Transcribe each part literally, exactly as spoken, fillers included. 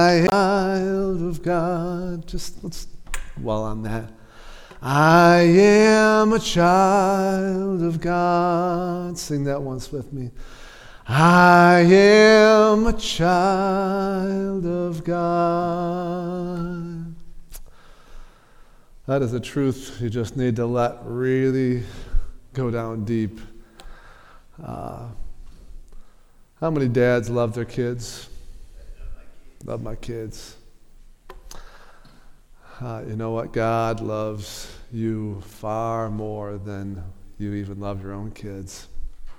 I am a child of God. Just let's dwell on that. I am a child of God. Sing that once with me. I am a child of God. That is a truth you just need to let really go down deep. Uh, how many dads love their kids? Love my kids. Uh, you know what? God loves you far more than you even love your own kids.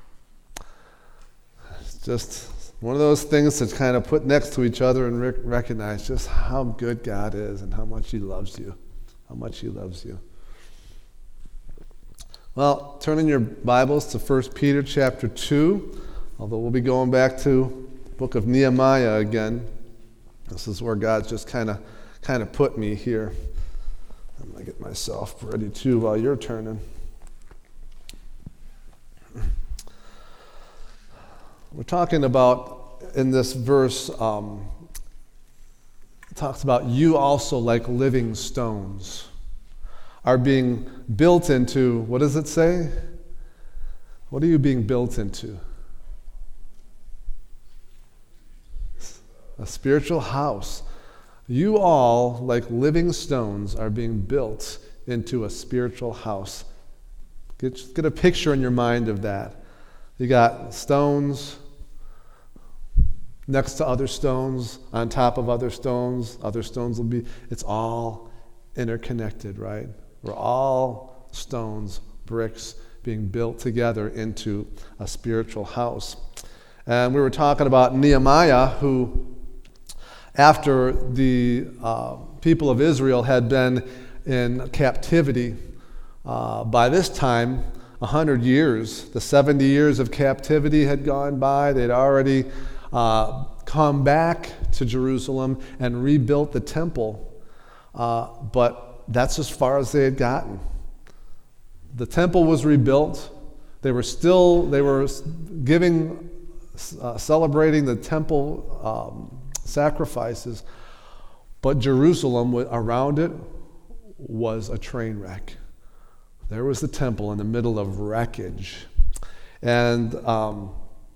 It's just one of those things to kind of put next to each other and rec- recognize just how good God is and how much He loves you. How much He loves you. Well, turn in your Bibles to First Peter chapter two, although we'll be going back to the book of Nehemiah again. This is where God's just kind of kind of put me here. I'm going to get myself ready too while you're turning. We're talking about, in this verse, um, it talks about you also, like living stones, are being built into, what does it say? What are you being built into? A spiritual house. You all, like living stones, are being built into a spiritual house. Get, just get a picture in your mind of that. You got stones next to other stones, on top of other stones. Other stones will be, it's all interconnected, right? We're all stones, bricks, being built together into a spiritual house. And we were talking about Nehemiah, who, after the uh, people of Israel had been in captivity, uh, by this time, one hundred years, the seventy years of captivity had gone by. They'd already uh, come back to Jerusalem and rebuilt the temple, uh, but that's as far as they had gotten. The temple was rebuilt. They were still, they were giving, uh, celebrating the temple um, sacrifices, but Jerusalem around it was a train wreck. There was the temple in the middle of wreckage, and um,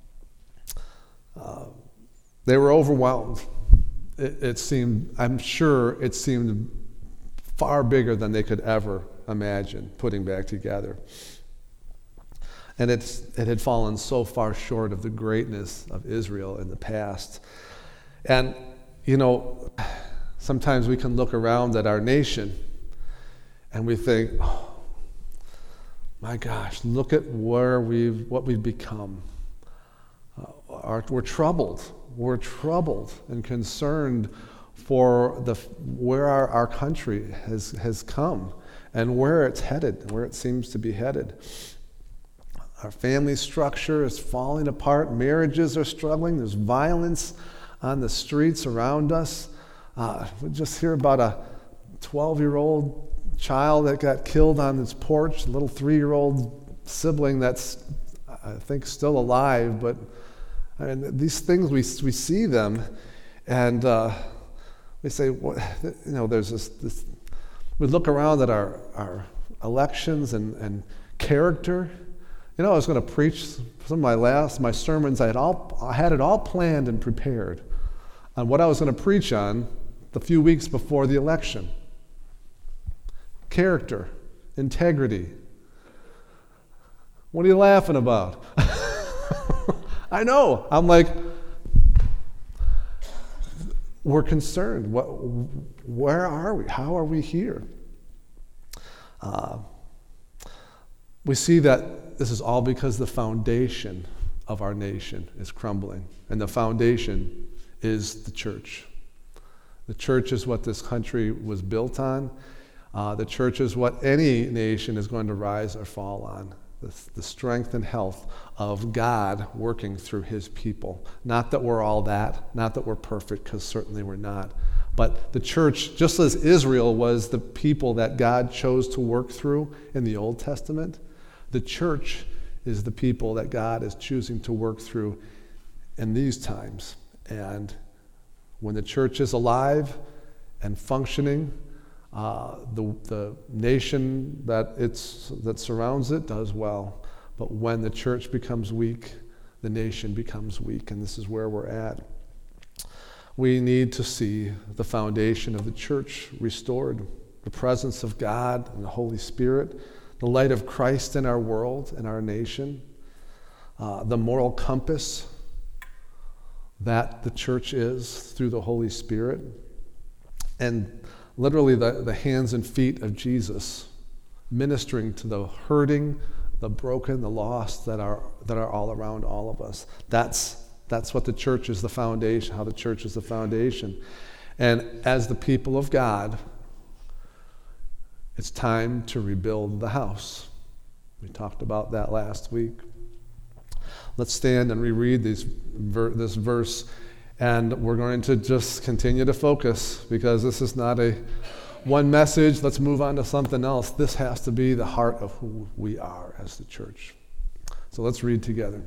uh, they were overwhelmed. It, it seemed, I'm sure it seemed far bigger than they could ever imagine putting back together. And it's, it had fallen so far short of the greatness of Israel in the past. And, you know, sometimes we can look around at our nation and we think, oh, my gosh, look at where we've, what we've become. Uh, our, we're troubled. We're troubled and concerned for the where our, our country has, has come and where it's headed, where it seems to be headed. Our family structure is falling apart. Marriages are struggling. There's violence on the streets around us. Uh, we just hear about a twelve-year-old child that got killed on his porch, a little three-year-old sibling that's, I think, still alive. But I mean, these things, we we see them, and uh, we say, what, you know, there's this, this. We look around at our, our elections and, and character. You know, I was going to preach some of my last, my sermons, I had all, I had it all planned and prepared on what I was going to preach on the few weeks before the election. Character, integrity. What are you laughing about? I know. I'm like, we're concerned. What, where are we? How are we here? Uh, we see that this is all because the foundation of our nation is crumbling, and the foundation is the church. The church is what this country was built on. Uh, the church is what any nation is going to rise or fall on. The, the strength and health of God working through His people. Not that we're all that, not that we're perfect, because certainly we're not. But the church, just as Israel was the people that God chose to work through in the Old Testament, the church is the people that God is choosing to work through in these times. And When the church is alive and functioning, uh, the, the nation that, it's, that surrounds it does well. But when the church becomes weak, the nation becomes weak, and this is where we're at. We need to see the foundation of the church restored, the presence of God and the Holy Spirit, the light of Christ in our world and our nation, uh, the moral compass that the church is through the Holy Spirit, and literally the, the hands and feet of Jesus ministering to the hurting, the broken, the lost that are that are all around all of us. That's that's what the church is, the foundation, how the church is the foundation. And as the people of God, it's time to rebuild the house. We talked about that last week. Let's stand and reread these, ver- this verse, and we're going to just continue to focus, because this is not a one message, let's move on to something else. This has to be the heart of who we are as the church. So let's read together.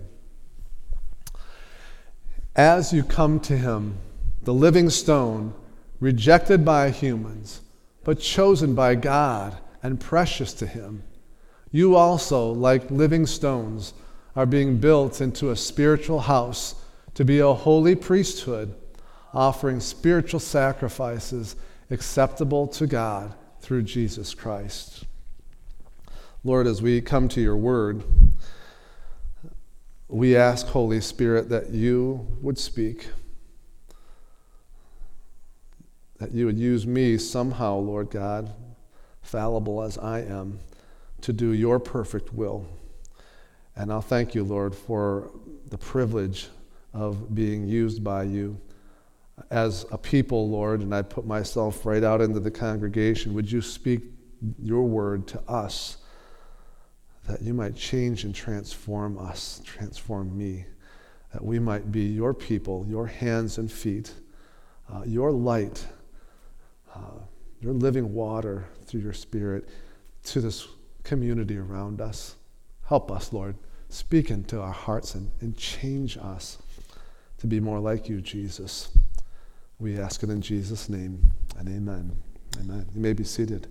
As you come to him, the living stone, rejected by humans, but chosen by God and precious to him, you also, like living stones, are being built into a spiritual house to be a holy priesthood, offering spiritual sacrifices acceptable to God through Jesus Christ. Lord, as we come to your word, we ask, Holy Spirit, that you would speak, that you would use me somehow, Lord God, fallible as I am, to do your perfect will. And I'll thank you, Lord, for the privilege of being used by you. As a people, Lord, and I put myself right out into the congregation, would you speak your word to us, that you might change and transform us, transform me, that we might be your people, your hands and feet, uh, your light, uh, your living water through your Spirit to this community around us. Help us, Lord. Speak into our hearts and, and change us to be more like you, Jesus. We ask it in Jesus' name, and amen. Amen. You may be seated.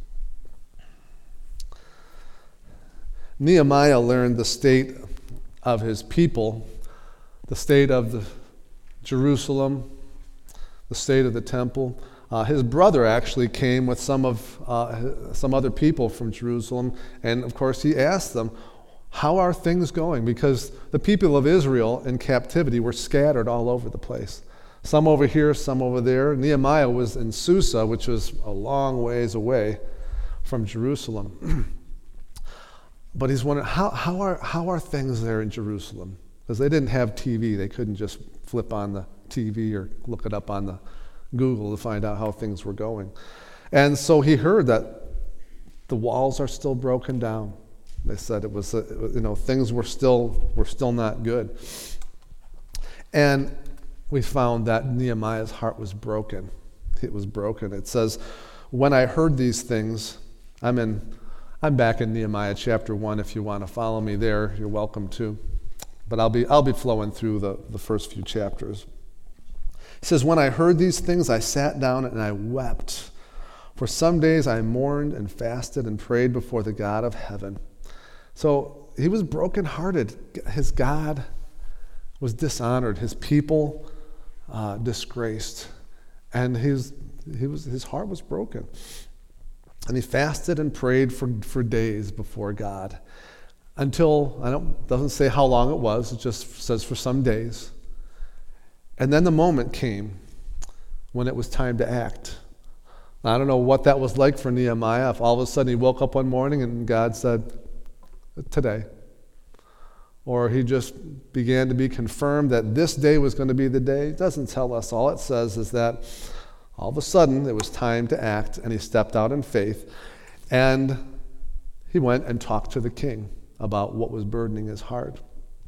Nehemiah learned the state of his people, the state of the Jerusalem, the state of the temple. Uh, his brother actually came with some of uh, some other people from Jerusalem, and of course he asked them, how are things going? Because the people of Israel in captivity were scattered all over the place. Some over here, some over there. Nehemiah was in Susa, which was a long ways away from Jerusalem. But he's wondering, how, how, are, how are things there in Jerusalem? Because they didn't have T V. They couldn't just flip on the T V or look it up on the Google to find out how things were going. And so he heard that the walls are still broken down. They said it was, you know, things were still were still not good. And we found that Nehemiah's heart was broken. It was broken. It says, when I heard these things, I'm in, I'm back in Nehemiah chapter one. If you want to follow me there, you're welcome to. But I'll be I'll be flowing through the, the first few chapters. He says, when I heard these things, I sat down and I wept. For some days I mourned and fasted and prayed before the God of heaven. So he was brokenhearted. His God was dishonored. His people uh, disgraced. And his, he was, his heart was broken. And he fasted and prayed for, for days before God. Until, I don't, doesn't say how long it was, it just says for some days. And then the moment came when it was time to act. I don't know what that was like for Nehemiah. If all of a sudden he woke up one morning and God said, today. Or he just began to be confirmed that this day was going to be the day. It doesn't tell us. All it says is that all of a sudden it was time to act, and he stepped out in faith, and he went and talked to the king about what was burdening his heart.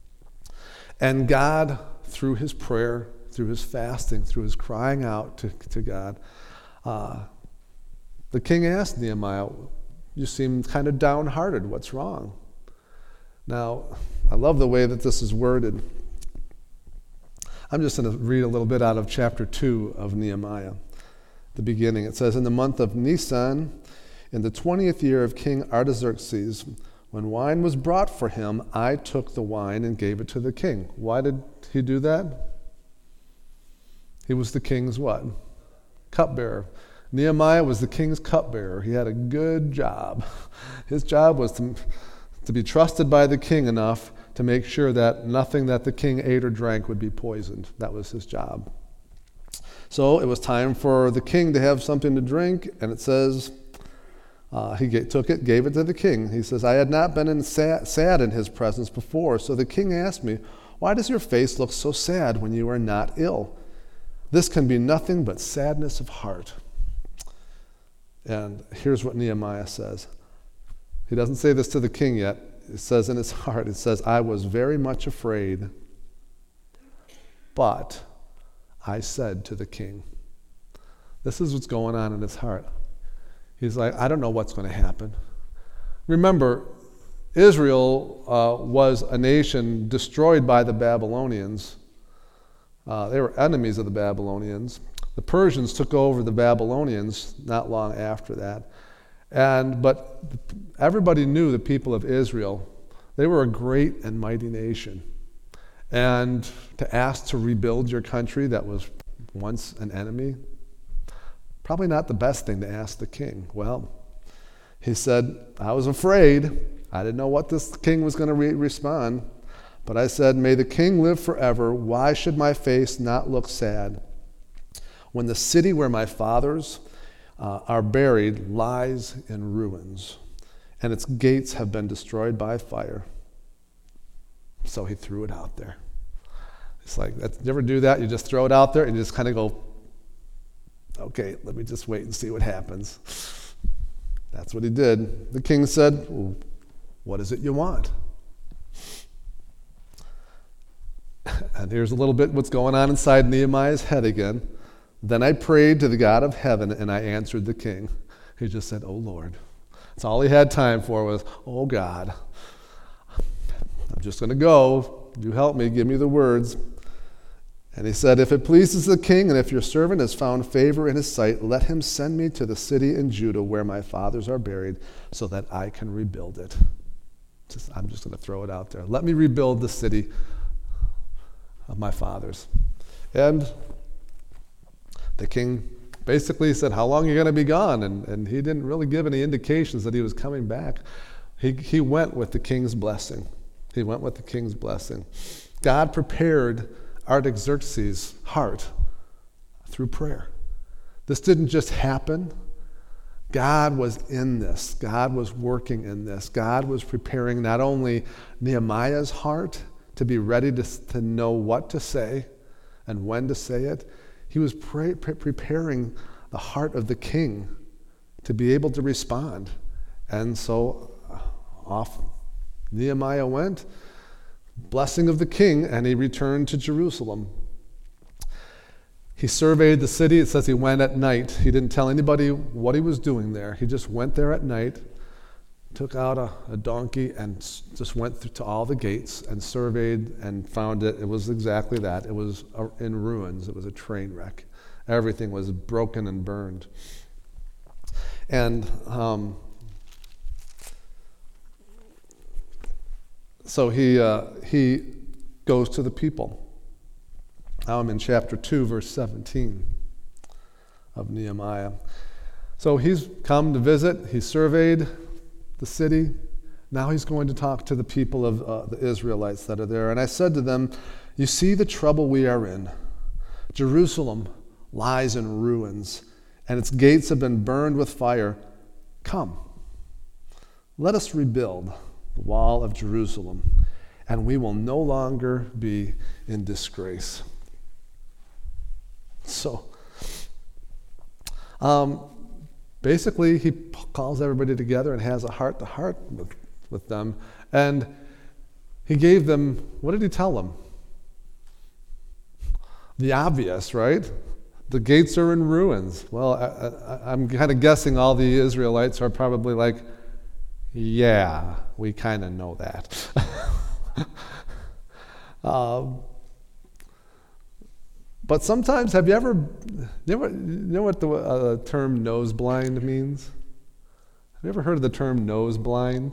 And God, through his prayer, through his fasting, through his crying out to, to God, uh, the king asked Nehemiah, you seem kind of downhearted. What's wrong? Now, I love the way that this is worded. I'm just going to read a little bit out of chapter two of Nehemiah. The beginning, it says, in the month of Nisan, in the twentieth year of King Artaxerxes, when wine was brought for him, I took the wine and gave it to the king. Why did he do that? He was the king's what? Cupbearer. Nehemiah was the king's cupbearer. He had a good job. His job was to, to be trusted by the king enough to make sure that nothing that the king ate or drank would be poisoned. That was his job. So it was time for the king to have something to drink, and it says, uh, he get, took it, gave it to the king. He says, I had not been in sad, sad in his presence before, so the king asked me, why does your face look so sad when you are not ill? This can be nothing but sadness of heart. And here's what Nehemiah says. He doesn't say this to the king yet. It says in his heart, it says, I was very much afraid, but I said to the king. This is what's going on in his heart. He's like, I don't know what's going to happen. Remember, Israel uh, was a nation destroyed by the Babylonians. Uh, they were enemies of the Babylonians. The Persians took over the Babylonians not long after that. And but everybody knew the people of Israel. They were a great and mighty nation. And to ask to rebuild your country that was once an enemy, probably not the best thing to ask the king. Well, he said, I was afraid. I didn't know what this king was going to re- respond. But I said, may the king live forever. Why should my face not look sad when the city where my fathers uh, are buried lies in ruins, and its gates have been destroyed by fire? So he threw it out there. It's like, you ever do that? You just throw it out there and you just kind of go, okay, let me just wait and see what happens. That's what he did. The king said, well, what is it you want? And here's a little bit what's going on inside Nehemiah's head again. Then I prayed to the God of heaven, and I answered the king. He just said, oh, Lord. That's all he had time for was, oh, God. I'm just going to go. You help me. Give me the words. And he said, if it pleases the king, and if your servant has found favor in his sight, let him send me to the city in Judah where my fathers are buried, so that I can rebuild it. Just, I'm just going to throw it out there. Let me rebuild the city of my fathers. And the king basically said, how long are you going to be gone? And, and he didn't really give any indications that he was coming back. He, he went with the king's blessing. He went with the king's blessing. God prepared Artaxerxes' heart through prayer. This didn't just happen. God was in this. God was working in this. God was preparing not only Nehemiah's heart to be ready to, to know what to say and when to say it, he was pre- pre- preparing the heart of the king to be able to respond. And so off Nehemiah went, blessing of the king, and he returned to Jerusalem. He surveyed the city. It says he went at night. He didn't tell anybody what he was doing there. He just went there at night, took out a, a donkey, and s- just went through to all the gates and surveyed and found it. It was exactly that. It was uh, in ruins. It was a train wreck. Everything was broken and burned. And um, so he uh, he goes to the people. Now I'm in chapter two, verse seventeen of Nehemiah. So he's come to visit. He surveyed the city. Now he's going to talk to the people of uh, the Israelites that are there. And I said to them, you see the trouble we are in. Jerusalem lies in ruins, and its gates have been burned with fire. Come, let us rebuild the wall of Jerusalem, and we will no longer be in disgrace. So, um, basically, he p- calls everybody together and has a heart-to-heart with, with them. And he gave them, what did he tell them? The obvious, right? The gates are in ruins. Well, I, I, I'm kind of guessing all the Israelites are probably like, yeah, we kind of know that. um, But sometimes, have you ever, you know what, you know what the uh, term nose blind means? Have you ever heard of the term nose blind?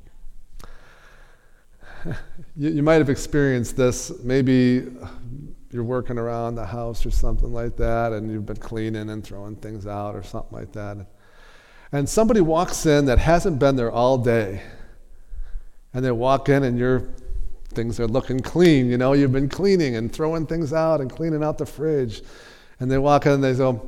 you, you might have experienced this. Maybe you're working around the house or something like that, and you've been cleaning and throwing things out or something like that. And somebody walks in that hasn't been there all day. And they walk in and your things are looking clean. You know, you've been cleaning and throwing things out and cleaning out the fridge. And they walk in and they go,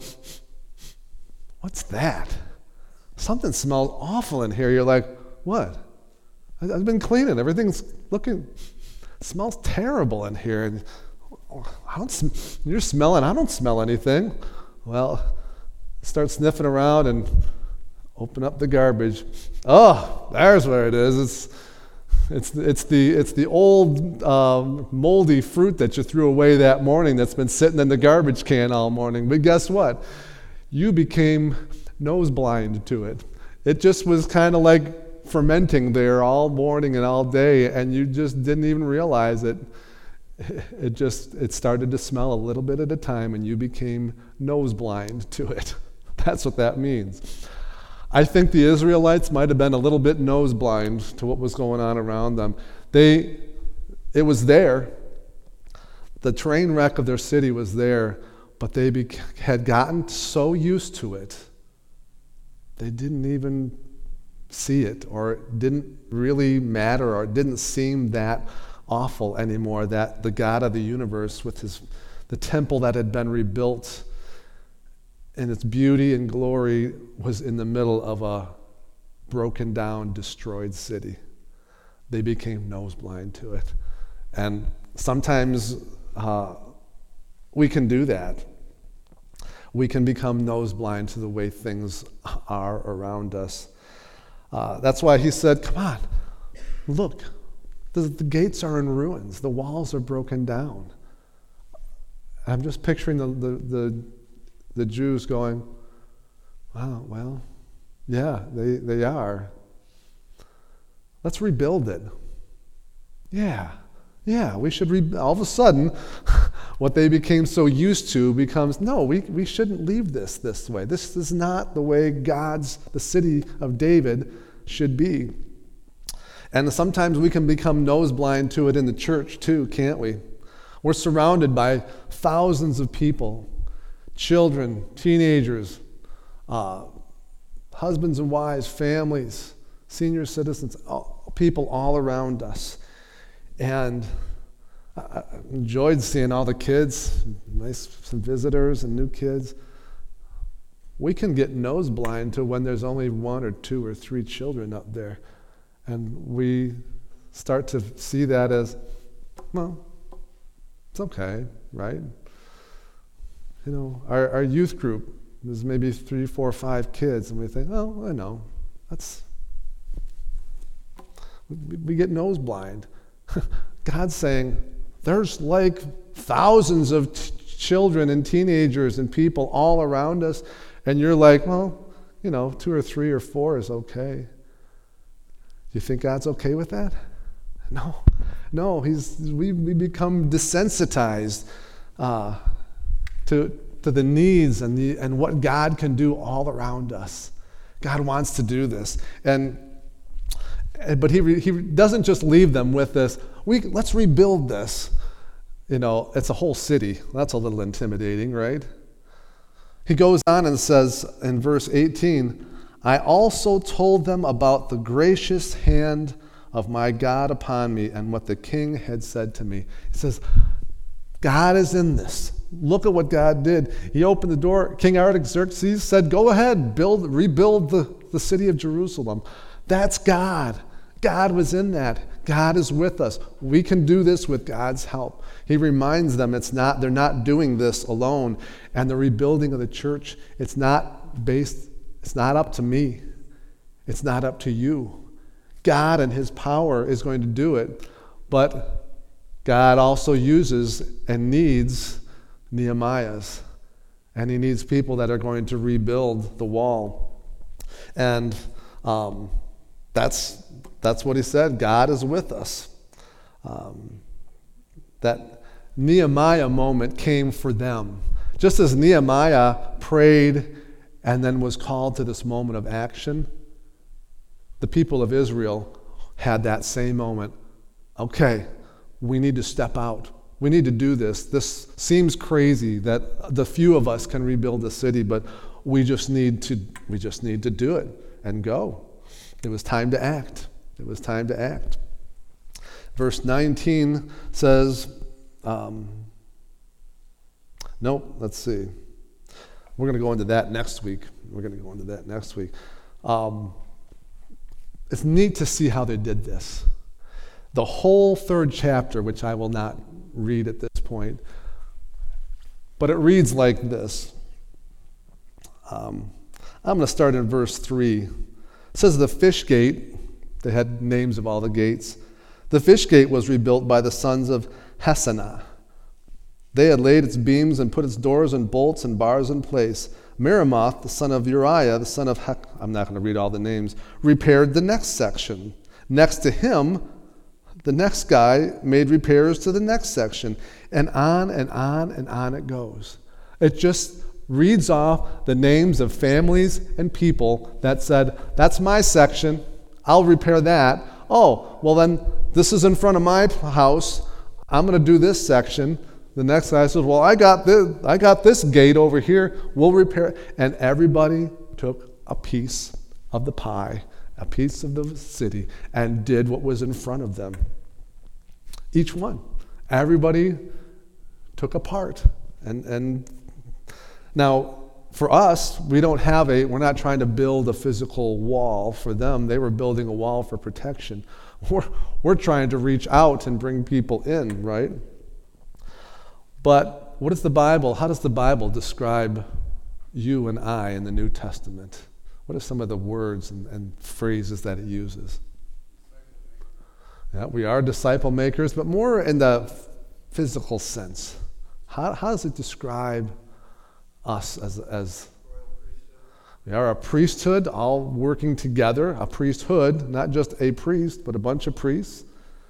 what's that? Something smells awful in here. You're like, what? I've been cleaning. Everything's looking, smells terrible in here. And I don't sm- you're smelling, I don't smell anything. Well, start sniffing around and open up the garbage. Oh, there's where it is. It's it's it's the it's the old um, moldy fruit that you threw away that morning that's been sitting in the garbage can all morning. But guess what? You became nose blind to it. It just was kind of like fermenting there all morning and all day, and you just didn't even realize it. It just it started to smell a little bit at a time, and you became nose blind to it. That's what that means. I think the Israelites might have been a little bit nose blind to what was going on around them. They, it was there. The train wreck of their city was there, but they be, had gotten so used to it, they didn't even see it, or it didn't really matter, or it didn't seem that awful anymore, that the God of the universe with his, the temple that had been rebuilt and its beauty and glory was in the middle of a broken down, destroyed city. They became nose blind to it. And sometimes uh, we can do that. We can become nose blind to the way things are around us. Uh, that's why he said, come on, look, the, the gates are in ruins. The walls are broken down. I'm just picturing the the, the The Jews going, wow, well, yeah, they, they are. Let's rebuild it. Yeah, yeah, we should, re- all of a sudden, what they became so used to becomes, no, we, we shouldn't leave this this way. This is not the way God's, the city of David should be. And sometimes we can become nose blind to it in the church too, can't we? We're surrounded by thousands of people, children, teenagers, uh, husbands and wives, families, senior citizens, all, people all around us. And I enjoyed seeing all the kids, nice some visitors and new kids. We can get nose blind to when there's only one or two or three children up there. And we start to see that as, well, it's okay, right? You know, our, our youth group is maybe three, four, five kids, and we think, oh, I know, that's, we, we get nose blind. God's saying, there's like thousands of t- children and teenagers and people all around us, and you're like, well, you know, two or three or four is okay. Do you think God's okay with that? No, no, he's, we, we become desensitized uh, to, to the needs and, the, and what God can do all around us. God wants to do this. And, but he, re, he doesn't just leave them with this, we, let's rebuild this. You know, it's a whole city. That's a little intimidating, right? He goes on and says in verse eighteen, I also told them about the gracious hand of my God upon me and what the king had said to me. He says, God is in this. Look at what God did. He opened the door. King Artaxerxes said, go ahead, build, rebuild the, the city of Jerusalem. That's God. God was in that. God is with us. We can do this with God's help. He reminds them it's not, they're not doing this alone. And the rebuilding of the church, it's not based, it's not up to me. It's not up to you. God and his power is going to do it. But God also uses and needs Nehemiahs. And he needs people that are going to rebuild the wall. And um, that's that's what he said. God is with us. Um, that Nehemiah moment came for them. Just as Nehemiah prayed and then was called to this moment of action, the people of Israel had that same moment. Okay, we need to step out. We need to do this. This seems crazy that the few of us can rebuild the city, but we just need to we just need to do it and go. It was time to act. It was time to act. Verse nineteen says, um, nope, let's see. We're going to go into that next week. We're going to go into that next week. Um, it's neat to see how they did this. The whole third chapter, which I will not read at this point, but it reads like this. Um, I'm going to start in verse three. It says, the fish gate, they had names of all the gates. The fish gate was rebuilt by the sons of Hassenaah. They had laid its beams and put its doors and bolts and bars in place. Meremoth, the son of Uriah, the son of Hek, I'm not going to read all the names, repaired the next section. Next to him, the next guy made repairs to the next section. And on and on and on it goes. It just reads off the names of families and people that said, that's my section, I'll repair that. Oh, well then, this is in front of my house, I'm going to do this section. The next guy says, well, I got this, I got this gate over here, we'll repair it. And everybody took a piece of the pie, a piece of the city, and did what was in front of them. Each one. Everybody took a part. And, and now, for us, we don't have a, we're not trying to build a physical wall. For them, they were building a wall for protection. We're, we're trying to reach out and bring people in, right? But what is the Bible, how does the Bible describe you and I in the New Testament? What are some of the words and, and phrases that it uses? Yeah, we are disciple makers, but more in the physical sense. How, how does it describe us as, as we are a priesthood, all working together, a priesthood, not just a priest, but a bunch of priests.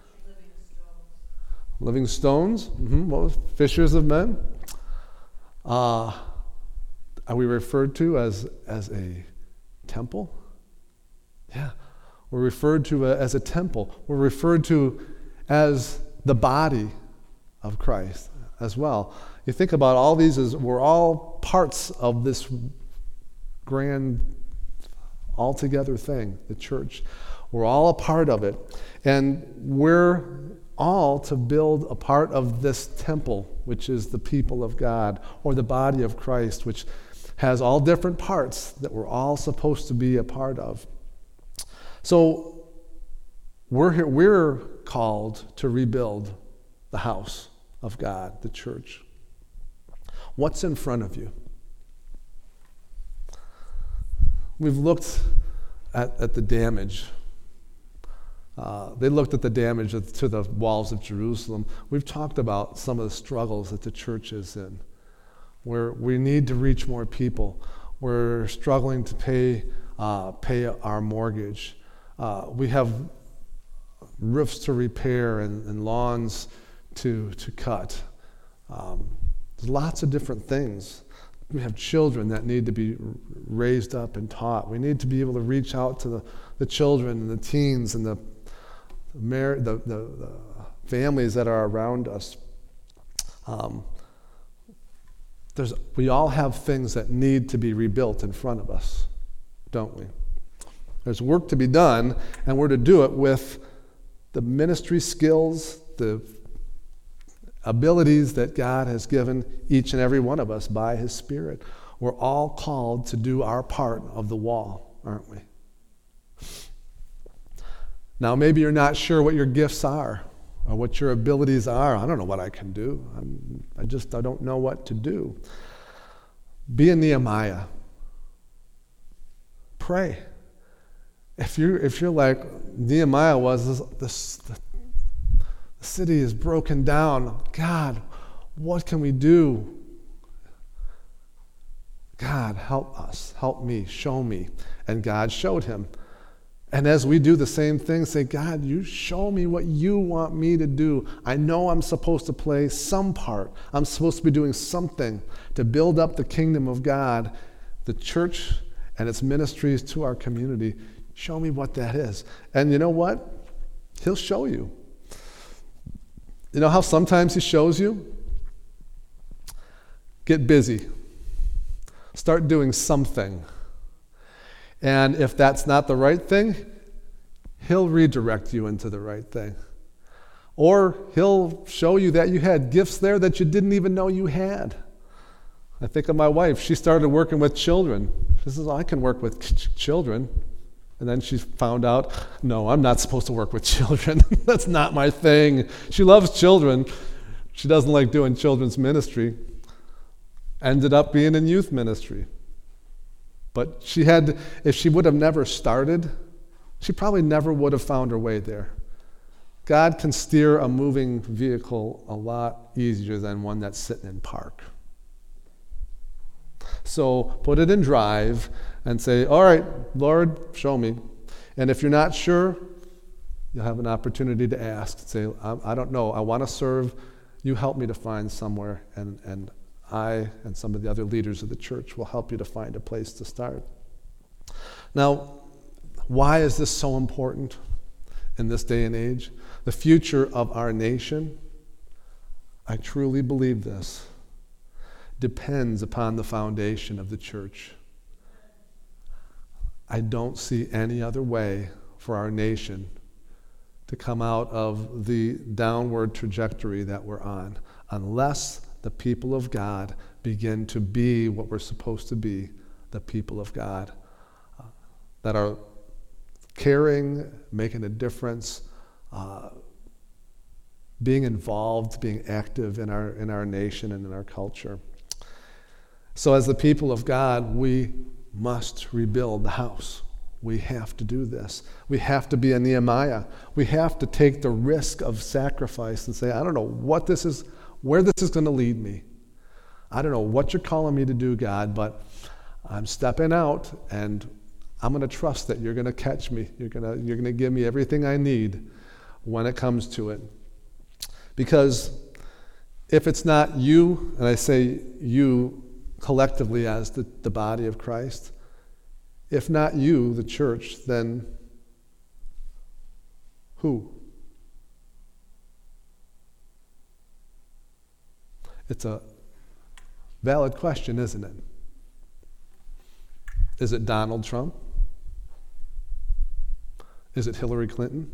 Living stones, mm-hmm. What was fishers of men? Uh, are we referred to as as a temple? Yeah, we're referred to a, as a temple. We're referred to as the body of Christ as well. You think about all these as we're all parts of this grand, altogether thing, the church. We're all a part of it, and we're all to build a part of this temple, which is the people of God, or the body of Christ, which has all different parts that we're all supposed to be a part of. So we're here, we're called to rebuild the house of God, the church. What's in front of you? We've looked at, at the damage. Uh, they looked at the damage to the walls of Jerusalem. We've talked about some of the struggles that the church is in, where we need to reach more people. We're struggling to pay uh, pay our mortgage. Uh, we have roofs to repair and, and lawns to to cut. Um, there's lots of different things. We have children that need to be raised up and taught. We need to be able to reach out to the, the children and the teens and the Mar- the, the, the families that are around us. Um, there's, we all have things that need to be rebuilt in front of us, don't we? There's work to be done, and we're to do it with the ministry skills, the abilities that God has given each and every one of us by His Spirit. We're all called to do our part of the wall, aren't we? Now, maybe you're not sure what your gifts are or what your abilities are. I don't know what I can do. I'm, I just I don't know what to do. Be a Nehemiah. Pray. If you're, if you're like Nehemiah was, this, this, the, the city is broken down. God, what can we do? God, help us. Help me. Show me. And God showed him. And as we do the same thing, say, God, you show me what you want me to do. I know I'm supposed to play some part. I'm supposed to be doing something to build up the kingdom of God, the church and its ministries to our community. Show me what that is. And you know what? He'll show you. You know how sometimes he shows you? Get busy. Start doing something. And if that's not the right thing, he'll redirect you into the right thing. Or he'll show you that you had gifts there that you didn't even know you had. I think of my wife. She started working with children. She says, I can work with ch- children. And then she found out, no, I'm not supposed to work with children. That's not my thing. She loves children. She doesn't like doing children's ministry. Ended up being in youth ministry. But she had, if she would have never started, she probably never would have found her way there. God can steer a moving vehicle a lot easier than one that's sitting in park. So put it in drive and say, all right, Lord, show me. And if you're not sure, you'll have an opportunity to ask. Say, I, I don't know, I want to serve. You help me to find somewhere, and, and I and some of the other leaders of the church will help you to find a place to start. Now, why is this so important in this day and age? The future of our nation, I truly believe this, depends upon the foundation of the church. I don't see any other way for our nation to come out of the downward trajectory that we're on unless the people of God begin to be what we're supposed to be, the people of God, uh, that are caring, making a difference, uh, being involved, being active in our in our nation and in our culture. So as the people of God, we must rebuild the house. We have to do this. We have to be a Nehemiah. We have to take the risk of sacrifice and say, I don't know what this is, where this is going to lead me. I don't know what you're calling me to do, God, but I'm stepping out, and I'm going to trust that you're going to catch me. You're going to you're going to give me everything I need when it comes to it. Because if it's not you, and I say you collectively as the, the body of Christ, if not you, the church, then who? It's a valid question, isn't it? Is it Donald Trump? Is it Hillary Clinton?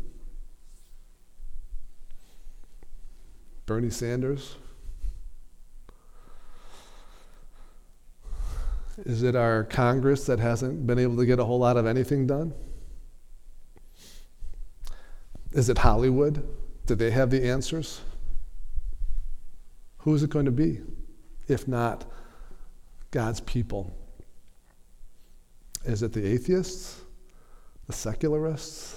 Bernie Sanders? Is it our Congress that hasn't been able to get a whole lot of anything done? Is it Hollywood? Do they have the answers? Who is it going to be, if not God's people? Is it the atheists? The secularists?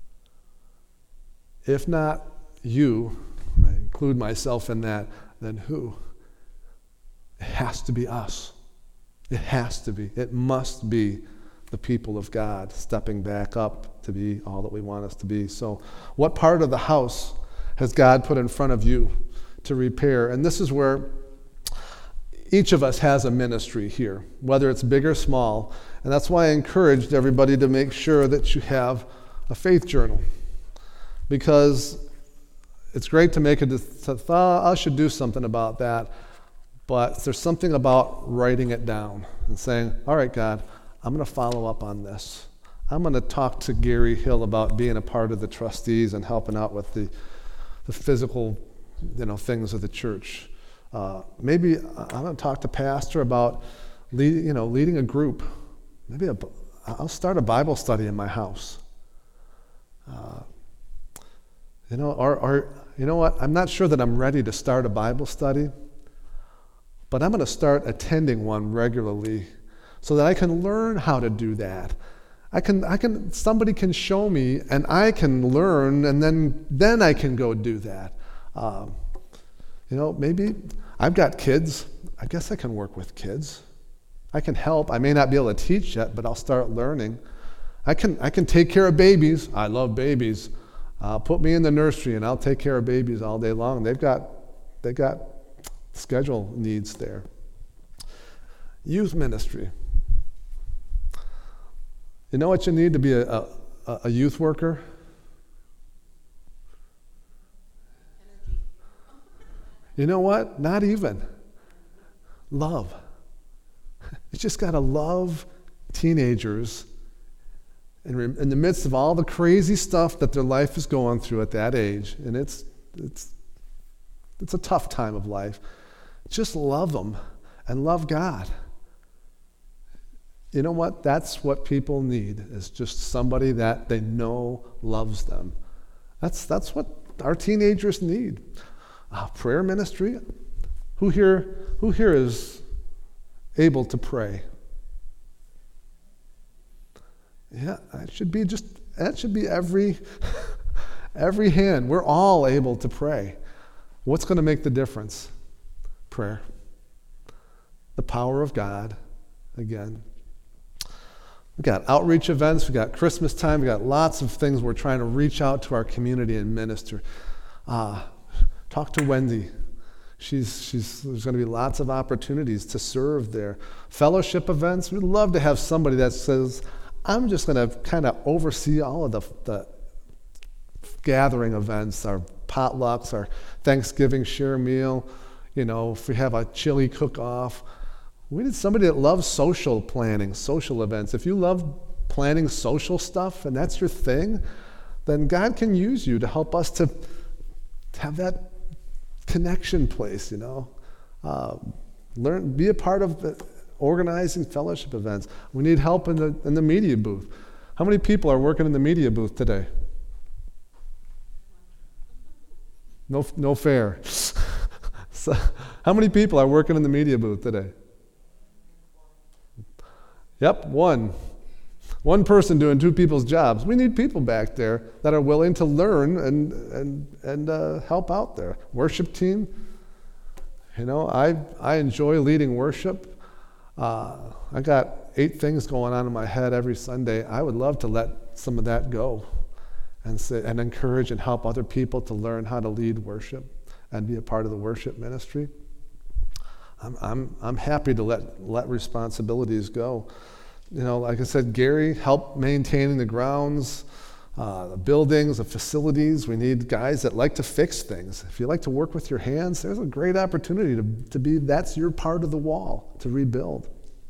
If not you, and I include myself in that, then who? It has to be us. It has to be. It must be the people of God stepping back up to be all that we want us to be. So what part of the house has God put in front of you to repair? And this is where each of us has a ministry here, whether it's big or small. And that's why I encouraged everybody to make sure that you have a faith journal. Because it's great to make a decision, I should do something about that. But there's something about writing it down and saying, all right, God, I'm going to follow up on this. I'm going to talk to Gary Hill about being a part of the trustees and helping out with the, the physical, you know, things of the church. Uh, maybe I'm going to talk to Pastor about lead, you know, leading a group. Maybe a, I'll start a Bible study in my house. Uh, you know, or, or you know what? I'm not sure that I'm ready to start a Bible study. But I'm going to start attending one regularly so that I can learn how to do that. I can, I can, somebody can show me, and I can learn, and then, then I can go do that. Um, you know, maybe I've got kids. I guess I can work with kids. I can help. I may not be able to teach yet, but I'll start learning. I can I can take care of babies. I love babies. Uh, put me in the nursery and I'll take care of babies all day long. They've got they got schedule needs there. Youth ministry. You know what you need to be a, a, a youth worker? Energy. You know what? Not even. Love. You just got to love teenagers in, in the midst of all the crazy stuff that their life is going through at that age. And it's it's it's a tough time of life. Just love them and love God. You know what? That's what people need, is just somebody that they know loves them. That's that's what our teenagers need. Uh, prayer ministry. Who here who here is able to pray? Yeah, that should be just that should be every every hand. We're all able to pray. What's going to make the difference? Prayer. The power of God again. We've got outreach events, we've got Christmas time, we've got lots of things we're trying to reach out to our community and minister. Uh, talk to Wendy. She's, she's, there's going to be lots of opportunities to serve there. Fellowship events, we'd love to have somebody that says, I'm just going to kind of oversee all of the, the gathering events, our potlucks, our Thanksgiving share meal, you know, if we have a chili cook-off. We need somebody that loves social planning, social events. If you love planning social stuff and that's your thing, then God can use you to help us to have that connection place, you know. Uh, learn, be a part of the organizing fellowship events. We need help in the in the media booth. How many people are working in the media booth today? No, no fair. So, how many people are working in the media booth today? Yep, one. One person doing two people's jobs. We need people back there that are willing to learn and and and uh, help out there. Worship team. You know, I I enjoy leading worship. Uh, I got eight things going on in my head every Sunday. I would love to let some of that go, and say, and encourage and help other people to learn how to lead worship and be a part of the worship ministry. I'm I'm I'm happy to let let responsibilities go. You know, like I said, Gary helped maintaining the grounds, uh, the buildings, the facilities. We need guys that like to fix things. If you like to work with your hands, there's a great opportunity to, to be, that's your part of the wall, to rebuild.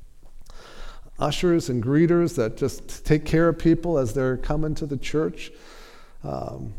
Ushers and greeters that just take care of people as they're coming to the church. Um,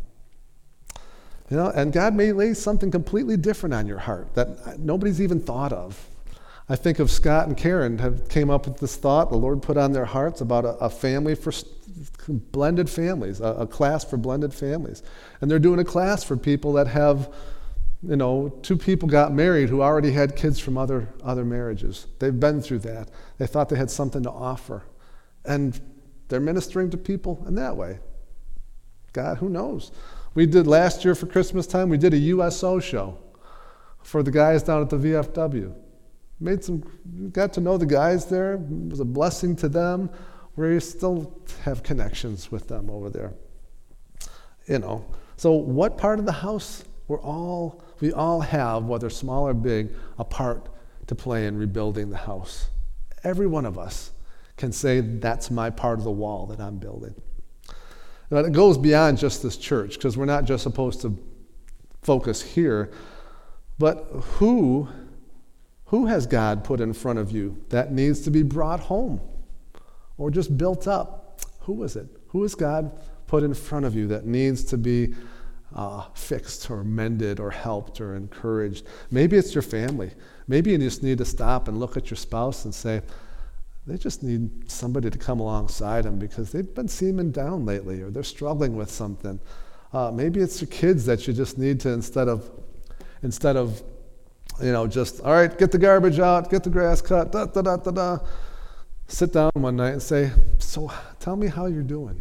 you know, and God may lay something completely different on your heart that nobody's even thought of. I think of Scott and Karen have came up with this thought the Lord put on their hearts about a, a family for blended families, a, a class for blended families. And they're doing a class for people that have, you know, two people got married who already had kids from other, other marriages. They've been through that. They thought they had something to offer. And they're ministering to people in that way. God, who knows? We did last year for Christmas time, we did a U S O show for the guys down at the V F W. Made some, got to know the guys there. It was a blessing to them. We still have connections with them over there. You know, so what part of the house we're all, we all have, whether small or big, a part to play in rebuilding the house. Every one of us can say that's my part of the wall that I'm building. But it goes beyond just this church, because we're not just supposed to focus here, but who Who has God put in front of you that needs to be brought home or just built up? Who is it? Who has God put in front of you that needs to be uh, fixed or mended or helped or encouraged? Maybe it's your family. Maybe you just need to stop and look at your spouse and say, they just need somebody to come alongside them because they've been seeming down lately or they're struggling with something. Uh, maybe it's your kids that you just need to, instead of, instead of You know, just, all right, get the garbage out, get the grass cut, da, da, da, da, da. Sit down one night and say, so tell me how you're doing.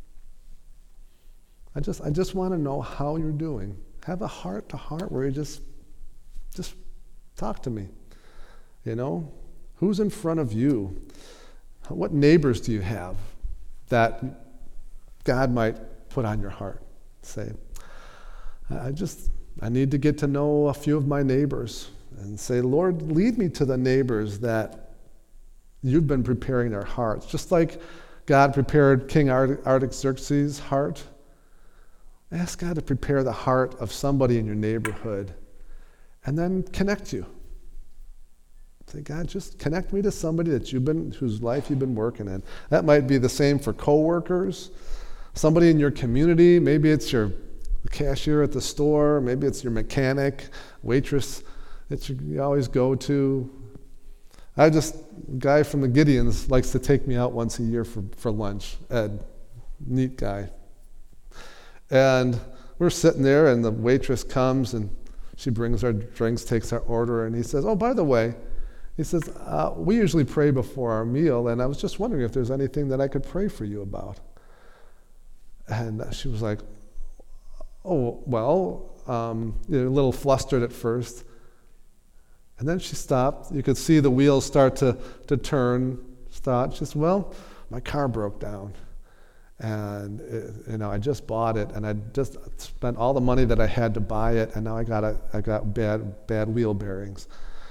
I just I just want to know how you're doing. Have a heart to heart where you just, just talk to me. You know, who's in front of you? What neighbors do you have? that God might put on your heart. Say, I just, I need to get to know a few of my neighbors, and say, Lord, lead me to the neighbors that you've been preparing their hearts. Just like God prepared King Artaxerxes' heart, ask God to prepare the heart of somebody in your neighborhood, and then connect you. Say, God, just connect me to somebody that you've been, whose life you've been working in. That might be the same for coworkers, somebody in your community. Maybe it's your cashier at the store. Maybe it's your mechanic, waitress that you, you always go to. I just, a guy from the Gideons likes to take me out once a year for, for lunch. Ed, neat guy. And we're sitting there, and the waitress comes, and she brings our drinks, takes our order, and he says, oh, by the way, he says, uh, we usually pray before our meal, and I was just wondering if there's anything that I could pray for you about. And she was like, oh, well, um, you know, a little flustered at first. And then she stopped. You could see the wheels start to, to turn, start. She says, well, my car broke down. And, it, you know, I just bought it, and I just spent all the money that I had to buy it, and now I got a, I got bad bad wheel bearings.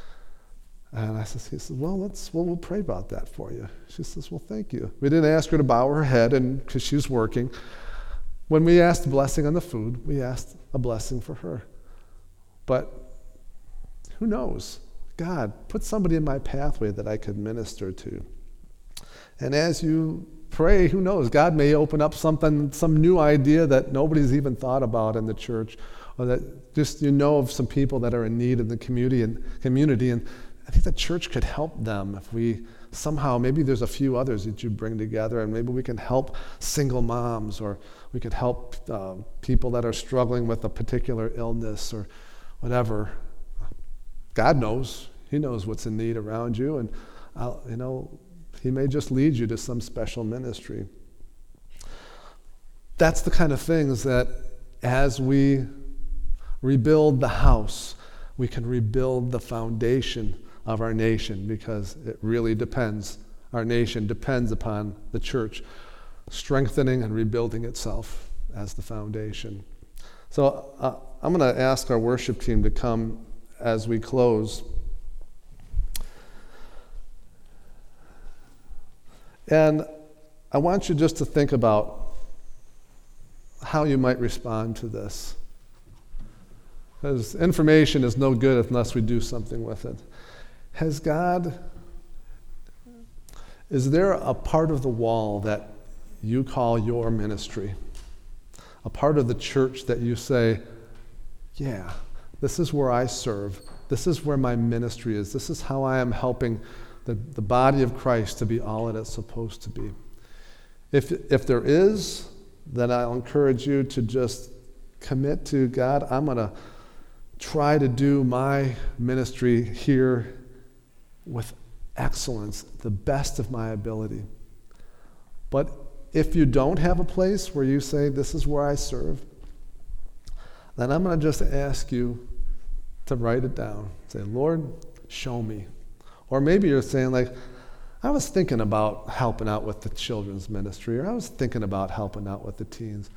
And I says, he says, well, let's, well, we'll pray about that for you. She says, well, thank you. We didn't ask her to bow her head, and because she was working. When we asked a blessing on the food, we asked a blessing for her. But who knows? God, put somebody in my pathway that I could minister to. And as you pray, who knows? God may open up something, some new idea that nobody's even thought about in the church, or that just you know of some people that are in need in the community and community. And I think the church could help them if we somehow, maybe there's a few others that you bring together, and maybe we can help single moms, or we could help uh, people that are struggling with a particular illness or whatever. God knows. He knows what's in need around you, and I'll, you know, he may just lead you to some special ministry. That's the kind of things that as we rebuild the house, we can rebuild the foundation of our nation, because it really depends, our nation depends upon the church strengthening and rebuilding itself as the foundation. So uh, I'm going to ask our worship team to come as we close. And I want you just to think about how you might respond to this. Because information is no good unless we do something with it. Has God, is there a part of the wall that you call your ministry? A part of the church that you say, yeah, this is where I serve. This is where my ministry is. This is how I am helping the, the body of Christ to be all that it's supposed to be. If, if there is, then I'll encourage you to just commit to God. I'm going to try to do my ministry here with excellence, the best of my ability. But if you don't have a place where you say, this is where I serve, then I'm going to just ask you to write it down. Say, Lord, show me. Or maybe you're saying, like, I was thinking about helping out with the children's ministry, or I was thinking about helping out with the teens.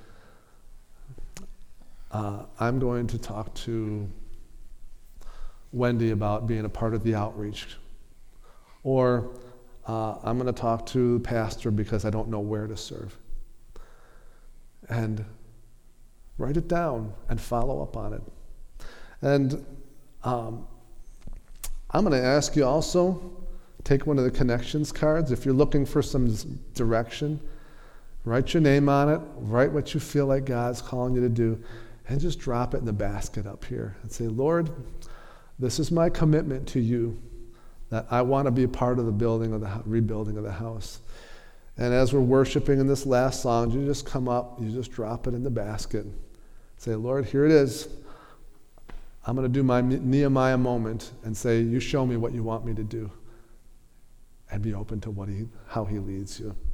Uh, I'm going to talk to Wendy about being a part of the outreach. Or uh, I'm going to talk to the pastor because I don't know where to serve. And write it down and follow up on it. And um, I'm going to ask you also, take one of the connections cards. If you're looking for some direction, write your name on it, write what you feel like God's calling you to do, and just drop it in the basket up here and say, Lord, this is my commitment to you, that I want to be a part of the building of the rebuilding of the house. And as we're worshiping in this last song, you just come up, you just drop it in the basket. Say, Lord, here it is. I'm going to do my Nehemiah moment and say, you show me what you want me to do. And be open to what he, how he leads you.